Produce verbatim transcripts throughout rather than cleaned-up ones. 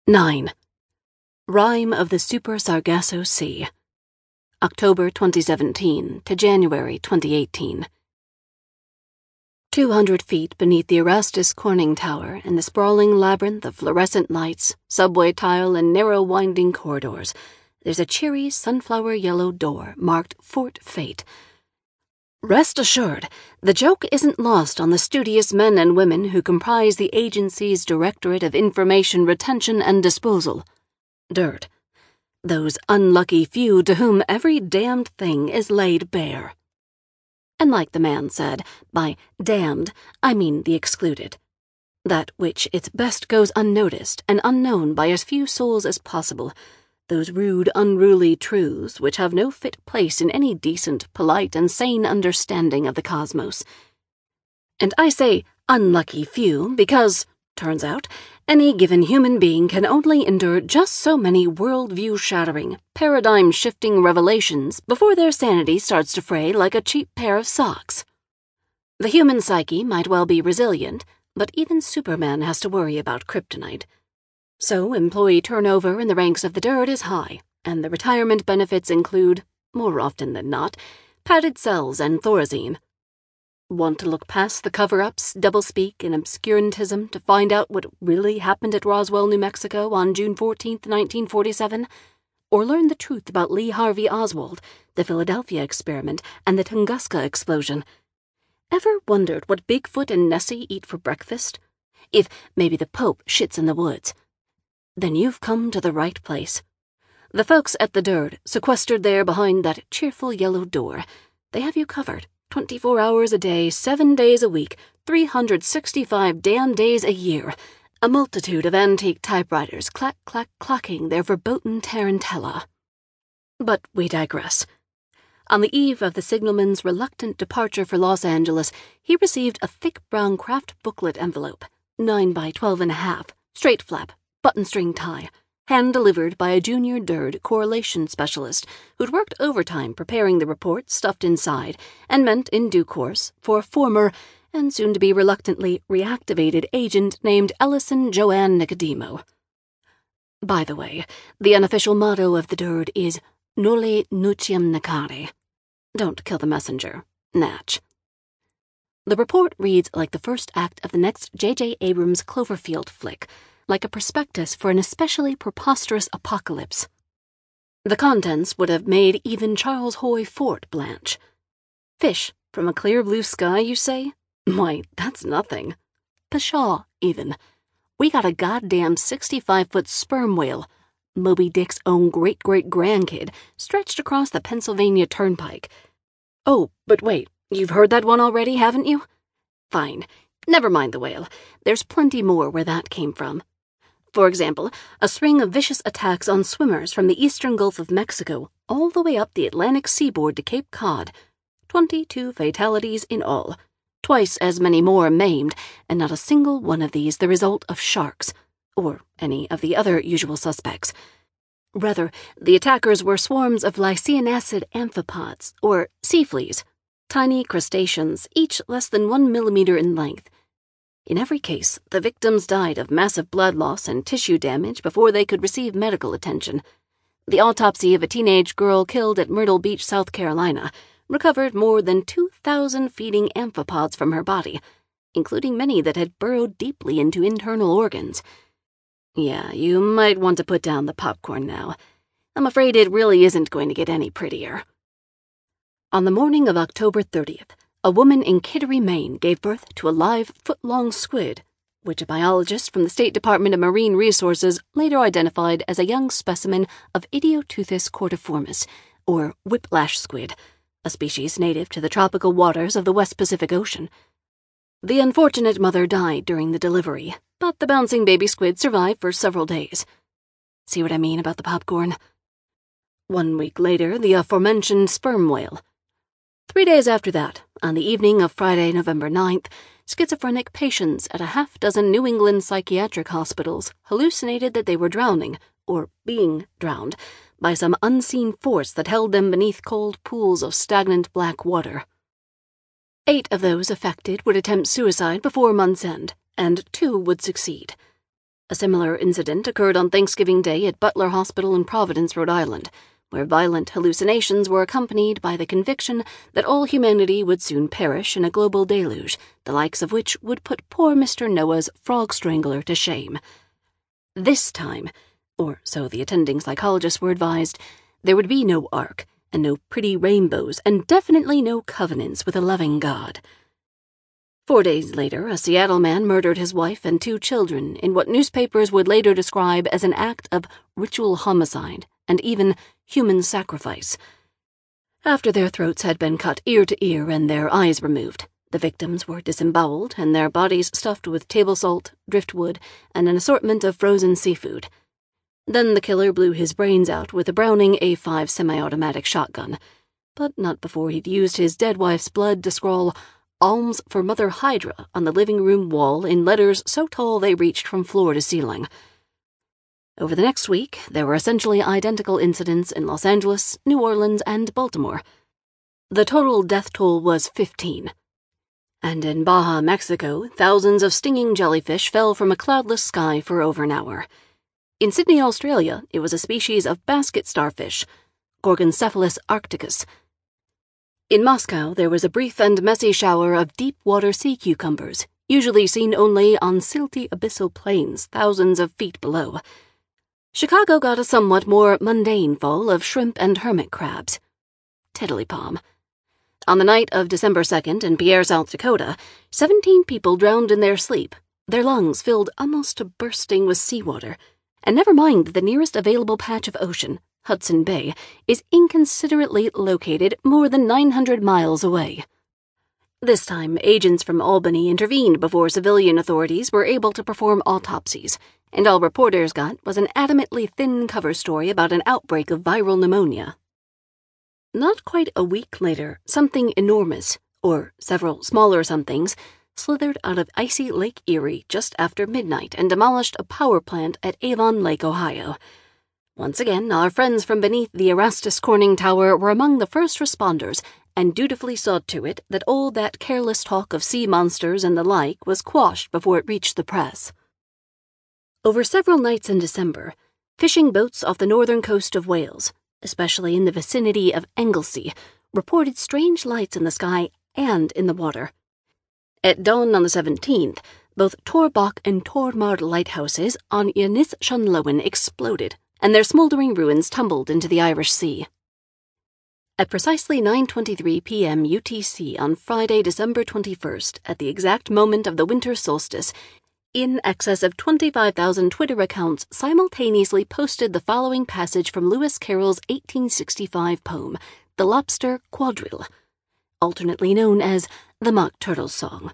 nine. Rime of the Super Sargasso Sea. October twenty seventeen to January twenty eighteen. Two hundred feet beneath the Erastus Corning Tower in the sprawling labyrinth of fluorescent lights, subway tile, and narrow winding corridors, there's a cheery sunflower yellow door marked Fort Fate. Rest assured, the joke isn't lost on the studious men and women who comprise the agency's Directorate of Information Retention and Disposal. DIRT. Those unlucky few to whom every damned thing is laid bare. And like the man said, by damned, I mean the excluded. That which its best goes unnoticed and unknown by as few souls as possible. Those rude, unruly truths which have no fit place in any decent, polite, and sane understanding of the cosmos. And I say unlucky few because, turns out, any given human being can only endure just so many worldview-shattering, paradigm-shifting revelations before their sanity starts to fray like a cheap pair of socks. The human psyche might well be resilient, but even Superman has to worry about kryptonite. So employee turnover in the ranks of the dirt is high, and the retirement benefits include, more often than not, padded cells and thorazine. Want to look past the cover-ups, doublespeak, and obscurantism to find out what really happened at Roswell, New Mexico on June fourteenth, nineteen forty-seven? Or learn the truth about Lee Harvey Oswald, the Philadelphia experiment, and the Tunguska explosion? Ever wondered what Bigfoot and Nessie eat for breakfast? If maybe the Pope shits in the woods? Then you've come to the right place. The folks at the dirt, sequestered there behind that cheerful yellow door, they have you covered, twenty-four hours a day, seven days a week, three hundred sixty-five damn days a year, a multitude of antique typewriters clack-clack-clacking their verboten tarantella. But we digress. On the eve of the signalman's reluctant departure for Los Angeles, he received a thick brown craft booklet envelope, nine by twelve and a half, straight flap, button-string tie, hand-delivered by a junior D I R D correlation specialist who'd worked overtime preparing the report stuffed inside and meant in due course for a former and soon-to-be reluctantly reactivated agent named Ellison Joanne Nicodemo. By the way, the unofficial motto of the D I R D is Noli Nuciam Nacere. Don't kill the messenger. Natch. The report reads like the first act of the next J J Abrams Cloverfield flick, like a prospectus for an especially preposterous apocalypse. The contents would have made even Charles Hoy Fort blanch. Fish from a clear blue sky, you say? Why, that's nothing. Pshaw, even. We got a goddamn sixty-five-foot sperm whale, Moby Dick's own great-great-grandkid, stretched across the Pennsylvania Turnpike. Oh, but wait, you've heard that one already, haven't you? Fine. Never mind the whale. There's plenty more where that came from. For example, a string of vicious attacks on swimmers from the eastern Gulf of Mexico all the way up the Atlantic seaboard to Cape Cod. Twenty-two fatalities in all. Twice as many more maimed, and not a single one of these the result of sharks, or any of the other usual suspects. Rather, the attackers were swarms of lycianacid amphipods, or sea fleas, tiny crustaceans, each less than one millimeter in length. In every case, the victims died of massive blood loss and tissue damage before they could receive medical attention. The autopsy of a teenage girl killed at Myrtle Beach, South Carolina, recovered more than two thousand feeding amphipods from her body, including many that had burrowed deeply into internal organs. Yeah, you might want to put down the popcorn now. I'm afraid it really isn't going to get any prettier. On the morning of October thirtieth, a woman in Kittery, Maine gave birth to a live, foot-long squid, which a biologist from the State Department of Marine Resources later identified as a young specimen of Idioteuthis cortiformis, or whiplash squid, a species native to the tropical waters of the West Pacific Ocean. The unfortunate mother died during the delivery, but the bouncing baby squid survived for several days. See what I mean about the popcorn? One week later, the aforementioned sperm whale. Three days after that, on the evening of Friday, November ninth, schizophrenic patients at a half-dozen New England psychiatric hospitals hallucinated that they were drowning, or being drowned, by some unseen force that held them beneath cold pools of stagnant black water. Eight of those affected would attempt suicide before month's end, and two would succeed. A similar incident occurred on Thanksgiving Day at Butler Hospital in Providence, Rhode Island, where violent hallucinations were accompanied by the conviction that all humanity would soon perish in a global deluge, the likes of which would put poor Mister Noah's frog strangler to shame. This time, or so the attending psychologists were advised, there would be no ark, and no pretty rainbows, and definitely no covenants with a loving God. Four days later, a Seattle man murdered his wife and two children in what newspapers would later describe as an act of ritual homicide and even human sacrifice. After their throats had been cut ear to ear and their eyes removed, the victims were disemboweled and their bodies stuffed with table salt, driftwood, and an assortment of frozen seafood. Then the killer blew his brains out with a Browning A five semi-automatic shotgun, but not before he'd used his dead wife's blood to scrawl "Alms for Mother Hydra" on the living room wall in letters so tall they reached from floor to ceiling. Over the next week, there were essentially identical incidents in Los Angeles, New Orleans, and Baltimore. The total death toll was fifteen. And in Baja, Mexico, thousands of stinging jellyfish fell from a cloudless sky for over an hour. In Sydney, Australia, it was a species of basket starfish, Gorgoncephalus arcticus. In Moscow, there was a brief and messy shower of deep-water sea cucumbers, usually seen only on silty abyssal plains thousands of feet below. Chicago got a somewhat more mundane fall of shrimp and hermit crabs. Tiddly-palm. On the night of December second in Pierre, South Dakota, seventeen people drowned in their sleep, their lungs filled almost to bursting with seawater. And never mind that the nearest available patch of ocean, Hudson Bay, is inconsiderately located more than nine hundred miles away. This time, agents from Albany intervened before civilian authorities were able to perform autopsies, and all reporters got was an adamantly thin cover story about an outbreak of viral pneumonia. Not quite a week later, something enormous, or several smaller somethings, slithered out of icy Lake Erie just after midnight and demolished a power plant at Avon Lake, Ohio. Once again, our friends from beneath the Erastus Corning Tower were among the first responders and dutifully saw to it that all that careless talk of sea monsters and the like was quashed before it reached the press. Over several nights in December, fishing boats off the northern coast of Wales, especially in the vicinity of Anglesey, reported strange lights in the sky and in the water. At dawn on the seventeenth, both Torbach and Tormard lighthouses on Ynys Llynywen exploded, and their smoldering ruins tumbled into the Irish Sea. At precisely nine twenty-three p m U T C on Friday, December twenty-first, at the exact moment of the winter solstice, in excess of twenty-five thousand Twitter accounts simultaneously posted the following passage from Lewis Carroll's eighteen sixty-five poem, The Lobster Quadrille, alternately known as the Mock Turtle's Song.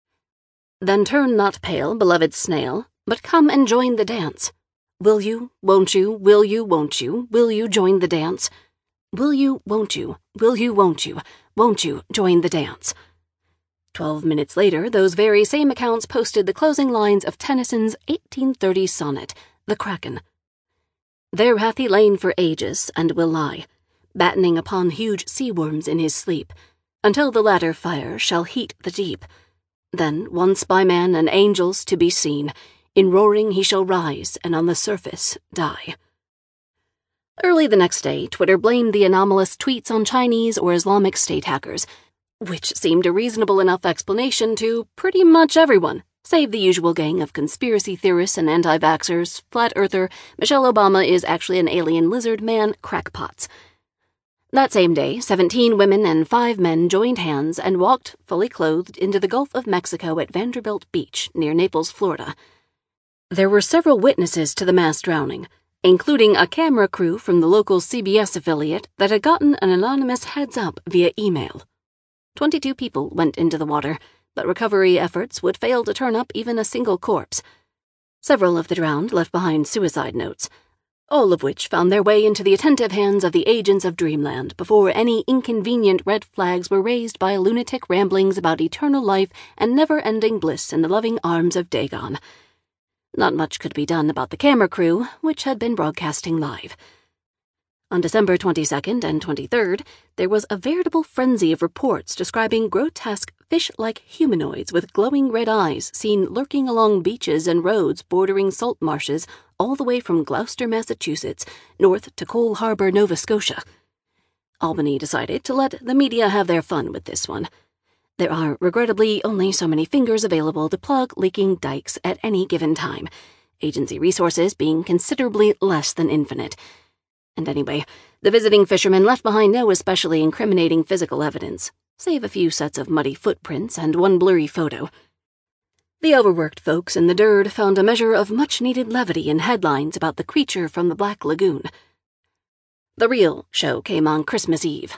Then turn not pale, beloved snail, but come and join the dance. Will you, won't you, will you, won't you, will you join the dance? Will you, won't you, will you, won't you, won't you join the dance? Twelve minutes later, those very same accounts posted the closing lines of Tennyson's eighteen thirty sonnet, The Kraken. There hath he lain for ages, and will lie, battening upon huge sea-worms in his sleep, until the latter fire shall heat the deep. Then, once by man and angels to be seen, in roaring he shall rise, and on the surface die. Early the next day, Twitter blamed the anomalous tweets on Chinese or Islamic State hackers, which seemed a reasonable enough explanation to pretty much everyone, save the usual gang of conspiracy theorists and anti-vaxxers, flat-earther, Michelle Obama is actually an alien lizard man, crackpots. That same day, seventeen women and five men joined hands and walked, fully clothed, into the Gulf of Mexico at Vanderbilt Beach, near Naples, Florida. There were several witnesses to the mass drowning, including a camera crew from the local C B S affiliate that had gotten an anonymous heads-up via email. Twenty-two people went into the water, but recovery efforts would fail to turn up even a single corpse. Several of the drowned left behind suicide notes, all of which found their way into the attentive hands of the agents of Dreamland before any inconvenient red flags were raised by lunatic ramblings about eternal life and never-ending bliss in the loving arms of Dagon. Not much could be done about the camera crew, which had been broadcasting live. On December twenty-second and twenty-third, there was a veritable frenzy of reports describing grotesque fish-like humanoids with glowing red eyes seen lurking along beaches and roads bordering salt marshes all the way from Gloucester, Massachusetts, north to Cole Harbour, Nova Scotia. Albany decided to let the media have their fun with this one. There are, regrettably, only so many fingers available to plug leaking dikes at any given time, agency resources being considerably less than infinite. And anyway, the visiting fishermen left behind no especially incriminating physical evidence, save a few sets of muddy footprints and one blurry photo. The overworked folks in the Dird found a measure of much-needed levity in headlines about the creature from the Black Lagoon. The real show came on Christmas Eve.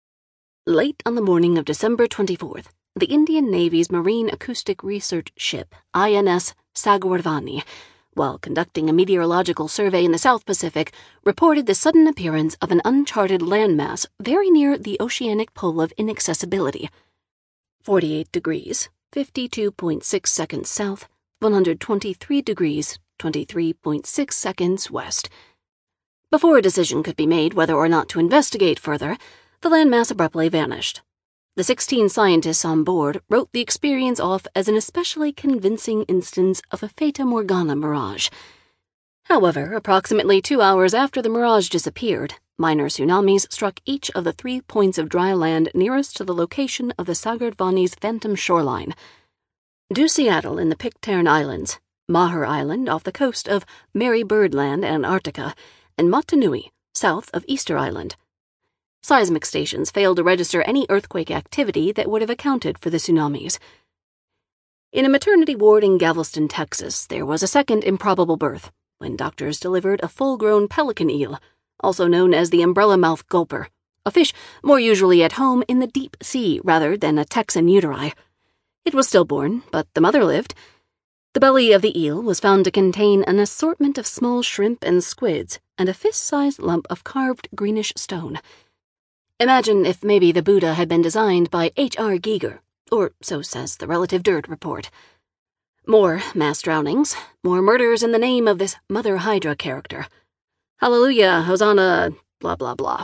Late on the morning of December twenty-fourth, the Indian Navy's Marine Acoustic Research Ship, I N S Sagarvani, while conducting a meteorological survey in the South Pacific, reported the sudden appearance of an uncharted landmass very near the oceanic pole of inaccessibility. forty-eight degrees, fifty-two point six seconds south, one hundred twenty-three degrees, twenty-three point six seconds west. Before a decision could be made whether or not to investigate further, the landmass abruptly vanished. The sixteen scientists on board wrote the experience off as an especially convincing instance of a Fata Morgana mirage. However, approximately two hours after the mirage disappeared, minor tsunamis struck each of the three points of dry land nearest to the location of the Sagarvani's phantom shoreline. Due Seattle in the Pitcairn Islands, Maher Island off the coast of Mary Bird Land, Antarctica, and Motunui, south of Easter Island. Seismic stations failed to register any earthquake activity that would have accounted for the tsunamis. In a maternity ward in Galveston, Texas, there was a second improbable birth when doctors delivered a full-grown pelican eel, also known as the umbrella-mouth gulper, a fish more usually at home in the deep sea rather than a Texan uteri. It was stillborn, but the mother lived. The belly of the eel was found to contain an assortment of small shrimp and squids and a fist-sized lump of carved greenish stone. Imagine if maybe the Buddha had been designed by H R Giger, or so says the relative Dirt report. More mass drownings, more murders in the name of this Mother Hydra character. Hallelujah, Hosanna, blah blah blah.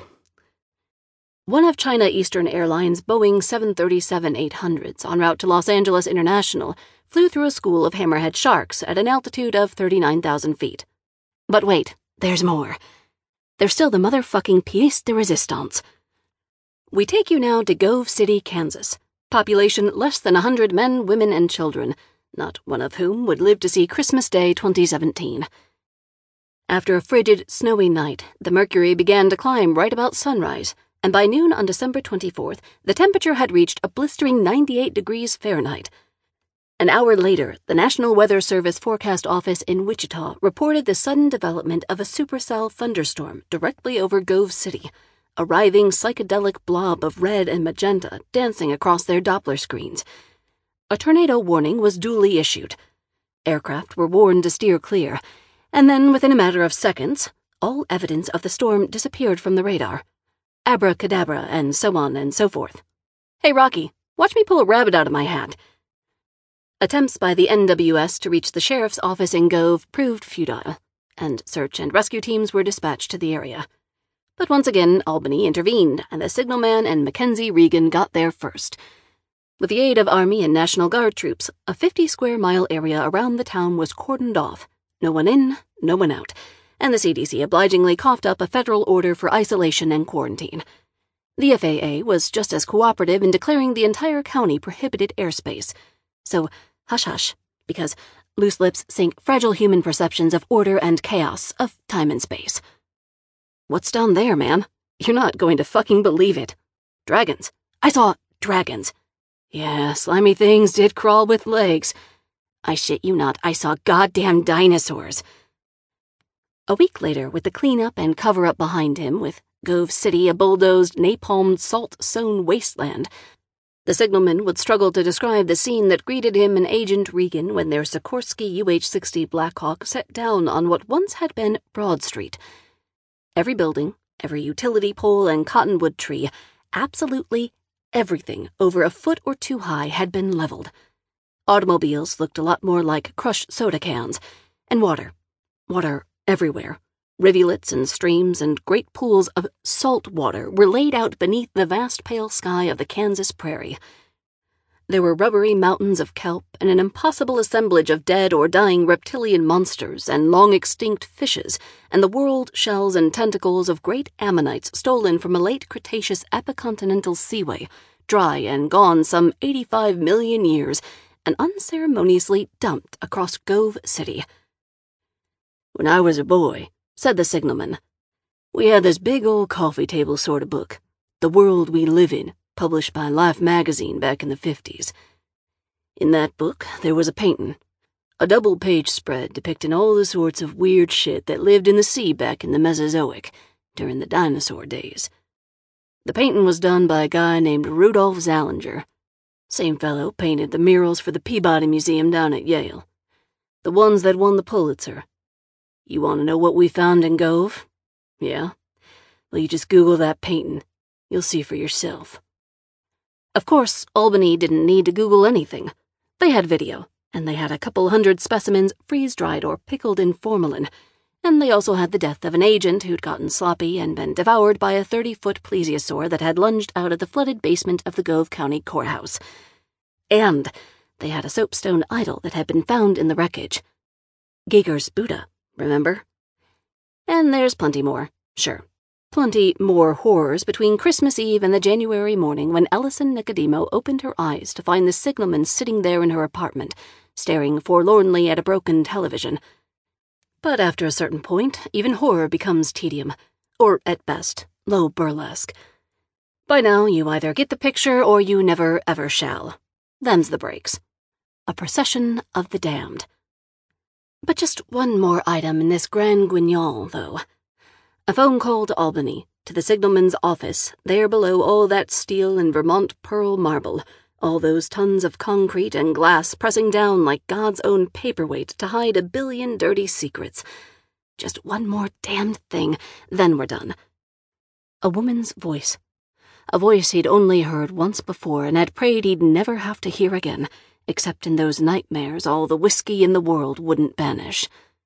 One of China Eastern Airlines' Boeing seven thirty-seven eight hundreds en route to Los Angeles International flew through a school of hammerhead sharks at an altitude of thirty-nine thousand feet. But wait, there's more. There's still the motherfucking pièce de résistance. We take you now to Gove City, Kansas. Population less than a hundred men, women, and children, not one of whom would live to see Christmas Day twenty seventeen. After a frigid, snowy night, the mercury began to climb right about sunrise, and by noon on December twenty-fourth, the temperature had reached a blistering ninety-eight degrees Fahrenheit. An hour later, the National Weather Service Forecast Office in Wichita reported the sudden development of a supercell thunderstorm directly over Gove City, a writhing psychedelic blob of red and magenta dancing across their Doppler screens. A tornado warning was duly issued. Aircraft were warned to steer clear, and then within a matter of seconds, all evidence of the storm disappeared from the radar. Abracadabra, and so on and so forth. Hey, Rocky, watch me pull a rabbit out of my hat. Attempts by the N W S to reach the sheriff's office in Gove proved futile, and search and rescue teams were dispatched to the area. But once again, Albany intervened, and the signalman and Mackenzie Regan got there first. With the aid of Army and National Guard troops, a fifty-square-mile area around the town was cordoned off. No one in, no one out, and the C D C obligingly coughed up a federal order for isolation and quarantine. The F A A was just as cooperative in declaring the entire county prohibited airspace. So, hush-hush, because loose lips sink fragile human perceptions of order and chaos, of time and space. What's down there, man? You're not going to fucking believe it. Dragons. I saw dragons. Yeah, slimy things did crawl with legs. I shit you not, I saw goddamn dinosaurs. A week later, with the cleanup and cover-up behind him, with Gove City a bulldozed, napalmed, salt-sown wasteland, the signalman would struggle to describe the scene that greeted him and Agent Regan when their Sikorsky U H sixty Blackhawk set down on what once had been Broad Street. Every building, every utility pole and cottonwood tree, absolutely everything over a foot or two high had been leveled. Automobiles looked a lot more like crushed soda cans, and water. Water everywhere. Rivulets and streams and great pools of salt water were laid out beneath the vast pale sky of the Kansas prairie. There were rubbery mountains of kelp and an impossible assemblage of dead or dying reptilian monsters and long-extinct fishes and the whorled shells and tentacles of great ammonites stolen from a late Cretaceous epicontinental seaway, dry and gone some eighty-five million years, and unceremoniously dumped across Gove City. "When I was a boy," said the signalman, "we had this big old coffee table sort of book, The World We Live In, published by Life magazine back in the fifties. In that book, there was a painting, a double-page spread depicting all the sorts of weird shit that lived in the sea back in the Mesozoic, during the dinosaur days. The painting was done by a guy named Rudolph Zallinger. Same fellow painted the murals for the Peabody Museum down at Yale. The ones that won the Pulitzer. You want to know what we found in Gove? Yeah? Well, you just Google that painting. You'll see for yourself." Of course, Albany didn't need to Google anything. They had video, and they had a couple hundred specimens freeze-dried or pickled in formalin, and they also had the death of an agent who'd gotten sloppy and been devoured by a thirty-foot plesiosaur that had lunged out of the flooded basement of the Gove County Courthouse. And they had a soapstone idol that had been found in the wreckage. Giger's Buddha, remember? And there's plenty more, sure. Plenty more horrors between Christmas Eve and the January morning when Ellison Nicodemo opened her eyes to find the signalman sitting there in her apartment, staring forlornly at a broken television. But after a certain point, even horror becomes tedium, or at best, low burlesque. By now, you either get the picture or you never ever shall. Them's the breaks. A procession of the damned. But just one more item in this Grand Guignol, though. A phone call to Albany, to the signalman's office, there below all that steel and Vermont pearl marble, all those tons of concrete and glass pressing down like God's own paperweight to hide a billion dirty secrets. Just one more damned thing, then we're done. A woman's voice. A voice he'd only heard once before and had prayed he'd never have to hear again, except in those nightmares all the whiskey in the world wouldn't banish.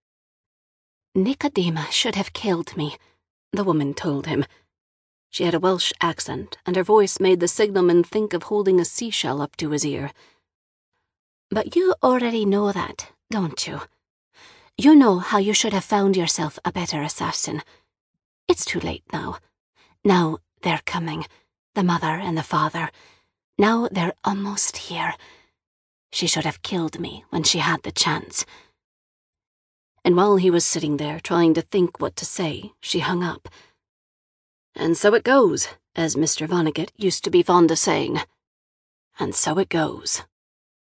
"Nicodema should have killed me," the woman told him. She had a Welsh accent, and her voice made the signalman think of holding a seashell up to his ear. "But you already know that, don't you? You know how you should have found yourself a better assassin. It's too late now. Now they're coming, the mother and the father. Now they're almost here. She should have killed me when she had the chance." And while he was sitting there trying to think what to say, she hung up. And so it goes, as Mister Vonnegut used to be fond of saying. And so it goes.